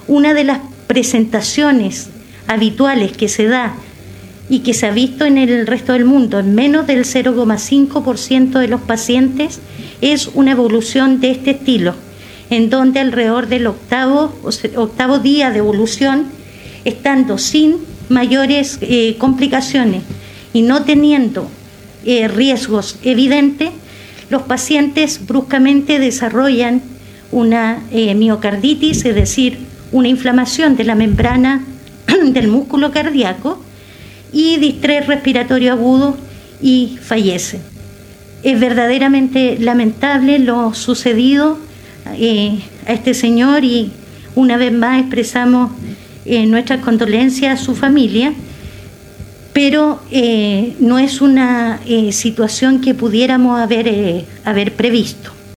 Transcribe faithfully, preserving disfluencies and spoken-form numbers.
una de las presentaciones habituales que se da y que se ha visto en el resto del mundo, en menos del cero coma cinco por ciento de los pacientes, es una evolución de este estilo, en donde alrededor del octavo, octavo día de evolución, estando sin mayores eh, complicaciones y no teniendo eh, riesgos evidentes, los pacientes bruscamente desarrollan una eh, miocarditis, es decir, una inflamación de la membrana del músculo cardíaco y distrés respiratorio agudo y fallecen. Es verdaderamente lamentable lo sucedido eh, a este señor y una vez más expresamos eh, nuestras condolencias a su familia, pero eh, no es una eh, situación que pudiéramos haber, eh, haber previsto.